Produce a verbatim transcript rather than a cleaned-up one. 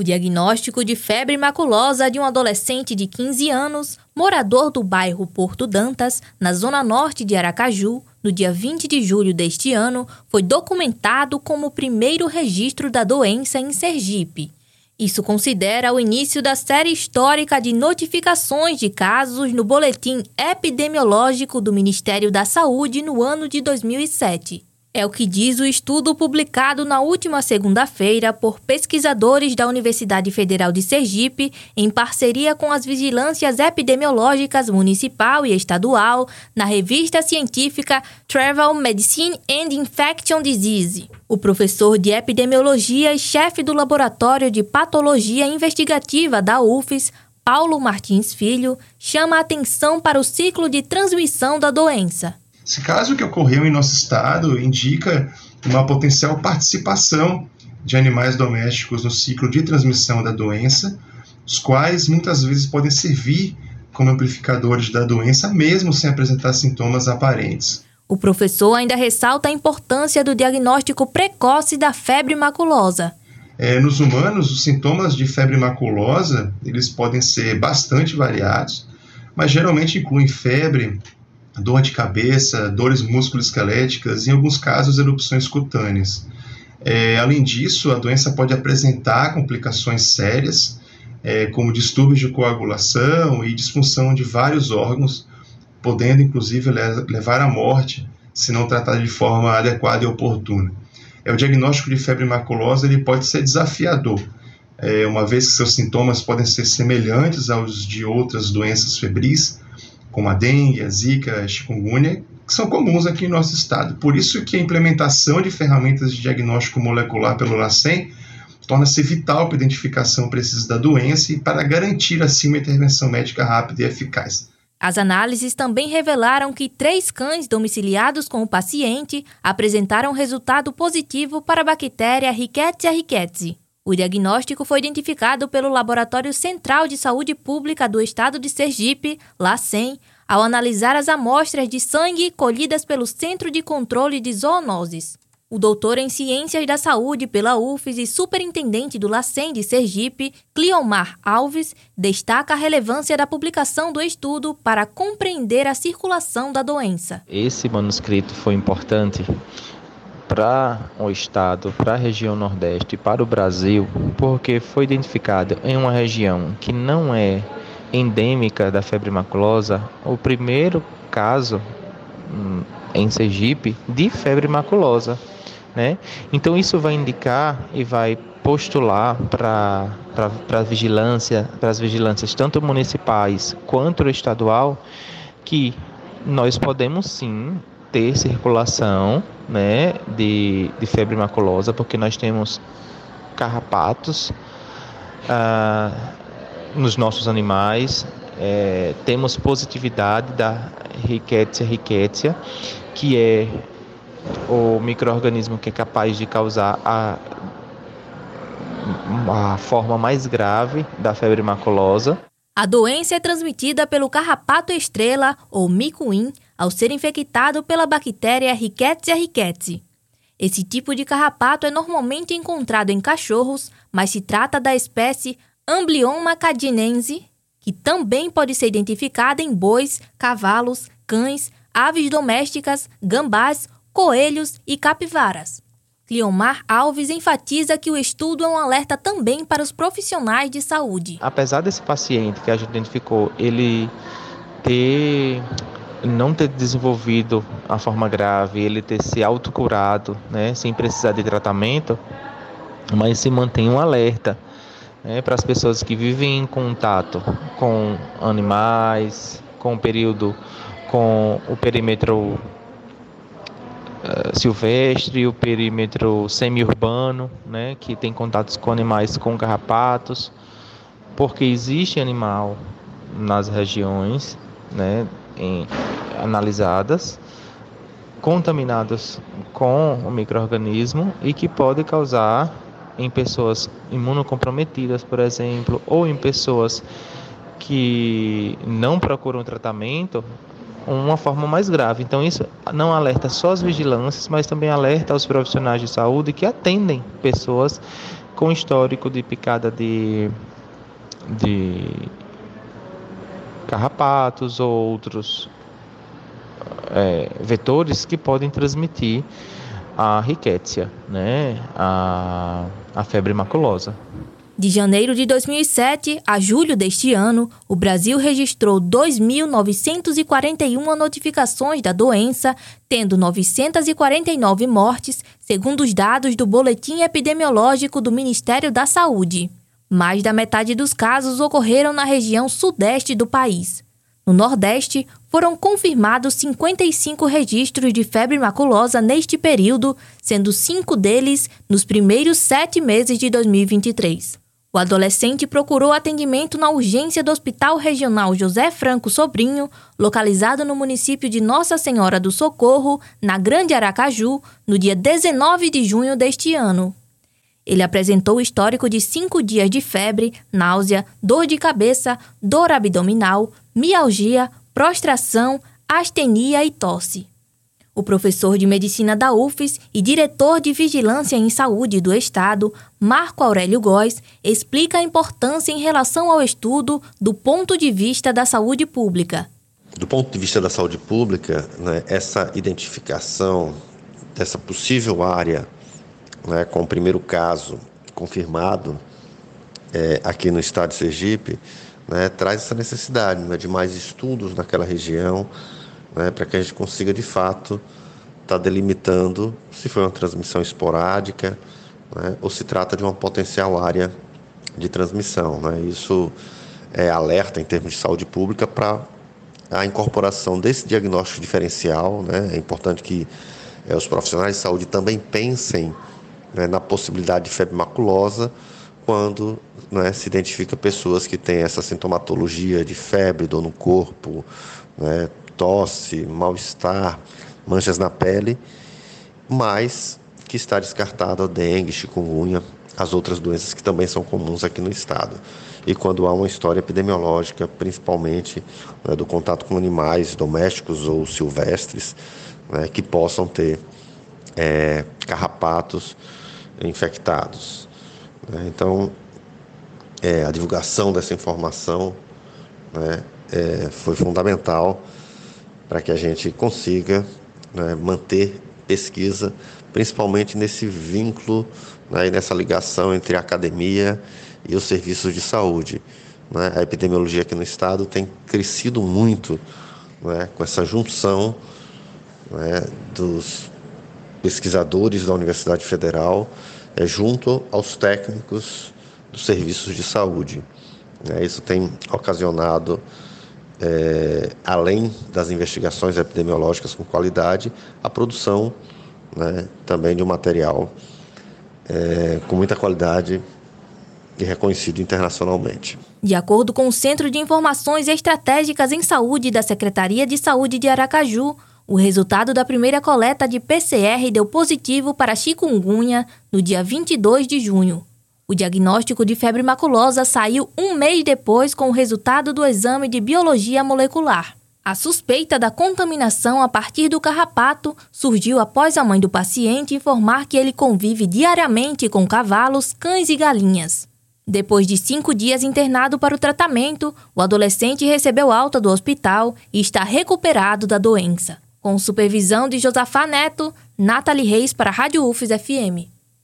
O diagnóstico de febre maculosa de um adolescente de quinze anos, morador do bairro Porto Dantas, na zona norte de Aracaju, no dia vinte de julho deste ano, foi documentado como o primeiro registro da doença em Sergipe. Isso considera o início da série histórica de notificações de casos no Boletim Epidemiológico do Ministério da Saúde no ano de dois mil e sete. É o que diz o estudo publicado na última segunda-feira por pesquisadores da Universidade Federal de Sergipe, em parceria com as vigilâncias epidemiológicas municipal e estadual, na revista científica Travel Medicine and Infection Disease. O professor de epidemiologia e chefe do Laboratório de Patologia Investigativa da U F S, Paulo Martins Filho, chama a atenção para o ciclo de transmissão da doença. Esse caso que ocorreu em nosso estado indica uma potencial participação de animais domésticos no ciclo de transmissão da doença, os quais muitas vezes podem servir como amplificadores da doença, mesmo sem apresentar sintomas aparentes. O professor ainda ressalta a importância do diagnóstico precoce da febre maculosa. É, nos humanos, os sintomas de febre maculosa eles podem ser bastante variados, mas geralmente incluem febre, dor de cabeça, dores musculoesqueléticas e, em alguns casos, erupções cutâneas. É, além disso, a doença pode apresentar complicações sérias, é, como distúrbios de coagulação e disfunção de vários órgãos, podendo, inclusive, levar à morte, se não tratada de forma adequada e oportuna. É, o diagnóstico de febre maculosa ele pode ser desafiador, é, uma vez que seus sintomas podem ser semelhantes aos de outras doenças febris, como a dengue, a zika, a chikungunya, que são comuns aqui em nosso estado. Por isso que a implementação de ferramentas de diagnóstico molecular pelo LACEN torna-se vital para a identificação precisa da doença e para garantir, assim, uma intervenção médica rápida e eficaz. As análises também revelaram que três cães domiciliados com o paciente apresentaram resultado positivo para a bactéria Rickettsia rickettsii. O diagnóstico foi identificado pelo Laboratório Central de Saúde Pública do Estado de Sergipe, LACEN, ao analisar as amostras de sangue colhidas pelo Centro de Controle de Zoonoses. O doutor em Ciências da Saúde pela U F S e superintendente do LACEN de Sergipe, Cliomar Alves, destaca a relevância da publicação do estudo para compreender a circulação da doença. Esse manuscrito foi importante para o estado, para a região Nordeste e para o Brasil, porque foi identificado em uma região que não é endêmica da febre maculosa, o primeiro caso hum, em Sergipe de febre maculosa, né? Então isso vai indicar e vai postular para para vigilância, para as vigilâncias tanto municipais quanto estadual, que nós podemos sim ter circulação, né, de, de febre maculosa, porque nós temos carrapatos ah, nos nossos animais, é, temos positividade da Rickettsia rickettsii, que é o micro-organismo que é capaz de causar a, a forma mais grave da febre maculosa. A doença é transmitida pelo carrapato estrela, ou micuim, ao ser infectado pela bactéria Rickettsia rickettsii. Esse tipo de carrapato é normalmente encontrado em cachorros, mas se trata da espécie Amblyomma cadienense, que também pode ser identificada em bois, cavalos, cães, aves domésticas, gambás, coelhos e capivaras. Cliomar Alves enfatiza que o estudo é um alerta também para os profissionais de saúde. Apesar desse paciente que a gente identificou, ele ter, não ter desenvolvido a forma grave, ele ter se autocurado, né, sem precisar de tratamento, mas se mantém um alerta, né, para as pessoas que vivem em contato com animais, com o período, com o perímetro Uh, silvestre, o perímetro semi-urbano, né, que tem contatos com animais com carrapatos, porque existe animal nas regiões, né, em, analisadas, contaminados com o micro-organismo e que pode causar em pessoas imunocomprometidas, por exemplo, ou em pessoas que não procuram tratamento, uma forma mais grave. Então isso não alerta só as vigilâncias, mas também alerta aos profissionais de saúde que atendem pessoas com histórico de picada de, de carrapatos ou outros é, vetores que podem transmitir a rickettsia, né? a, a febre maculosa. De janeiro de dois mil e sete a julho deste ano, o Brasil registrou dois mil novecentas e quarenta e uma notificações da doença, tendo novecentas e quarenta e nove mortes, segundo os dados do Boletim Epidemiológico do Ministério da Saúde. Mais da metade dos casos ocorreram na região sudeste do país. No Nordeste, foram confirmados cinquenta e cinco registros de febre maculosa neste período, sendo cinco deles nos primeiros sete meses de dois mil e vinte e três. O adolescente procurou atendimento na urgência do Hospital Regional José Franco Sobrinho, localizado no município de Nossa Senhora do Socorro, na Grande Aracaju, no dia dezenove de junho deste ano. Ele apresentou histórico de cinco dias de febre, náusea, dor de cabeça, dor abdominal, mialgia, prostração, astenia e tosse. O professor de medicina da U F E S e diretor de Vigilância em Saúde do Estado, Marco Aurélio Góes, explica a importância em relação ao estudo do ponto de vista da saúde pública. Do ponto de vista da saúde pública, né, essa identificação dessa possível área, né, com o primeiro caso confirmado é, aqui no estado de Sergipe, né, traz essa necessidade, né, de mais estudos naquela região, né, para que a gente consiga, de fato, estar tá delimitando se foi uma transmissão esporádica, né, ou se trata de uma potencial área de transmissão. Né. Isso é alerta em termos de saúde pública para a incorporação desse diagnóstico diferencial. Né. É importante que é, os profissionais de saúde também pensem, né, na possibilidade de febre maculosa quando, né, se identifica pessoas que têm essa sintomatologia de febre, dor no corpo, né, tosse, mal-estar, manchas na pele, mas que está descartado a dengue, chikungunya, as outras doenças que também são comuns aqui no estado. E quando há uma história epidemiológica, principalmente, né, do contato com animais domésticos ou silvestres, né, que possam ter é, carrapatos infectados. Né. Então, é, a divulgação dessa informação, né, é, foi fundamental para que a gente consiga, né, manter pesquisa, principalmente nesse vínculo, né, e nessa ligação entre a academia e os serviços de saúde. Né. A epidemiologia aqui no estado tem crescido muito, né, com essa junção, né, dos pesquisadores da Universidade Federal é, junto aos técnicos dos serviços de saúde. É, isso tem ocasionado, É, além das investigações epidemiológicas com qualidade, a produção, né, também de um material é, com muita qualidade e reconhecido internacionalmente. De acordo com o Centro de Informações Estratégicas em Saúde da Secretaria de Saúde de Aracaju, o resultado da primeira coleta de P C R deu positivo para chikungunya no dia vinte e dois de junho. O diagnóstico de febre maculosa saiu um mês depois com o resultado do exame de biologia molecular. A suspeita da contaminação a partir do carrapato surgiu após a mãe do paciente informar que ele convive diariamente com cavalos, cães e galinhas. Depois de cinco dias internado para o tratamento, o adolescente recebeu alta do hospital e está recuperado da doença. Com supervisão de Josafá Neto, Nathalie Reis para a Rádio U F E S F M.